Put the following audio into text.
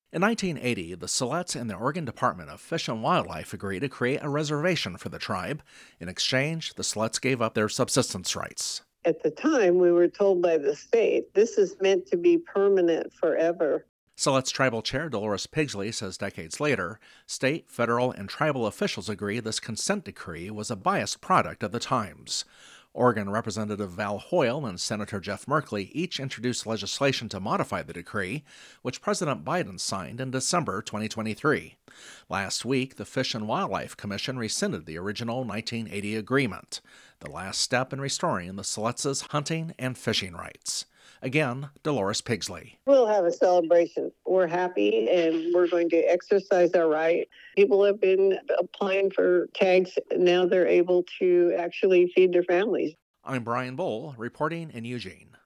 In 1980, the Siletz and the Oregon Department of Fish and Wildlife agreed to create a reservation for the tribe. In exchange, the Siletz gave up their subsistence rights. At the time, we were told by the state, this is meant to be permanent forever. Siletz Tribal Chair Dolores Pigsley says decades later, state, federal, and tribal officials agree this consent decree was a biased product of the times. Oregon Representative Val Hoyle and Senator Jeff Merkley each introduced legislation to modify the decree, which President Biden signed in December 2023. Last week, the Fish and Wildlife Commission rescinded the original 1980 agreement, the last step in restoring the Siletz's hunting and fishing rights. Again, Dolores Pigsley. We'll have a celebration. We're happy and we're going to exercise our right. People have been applying for tags. Now they're able to actually feed their families. I'm Brian Bull, reporting in Eugene.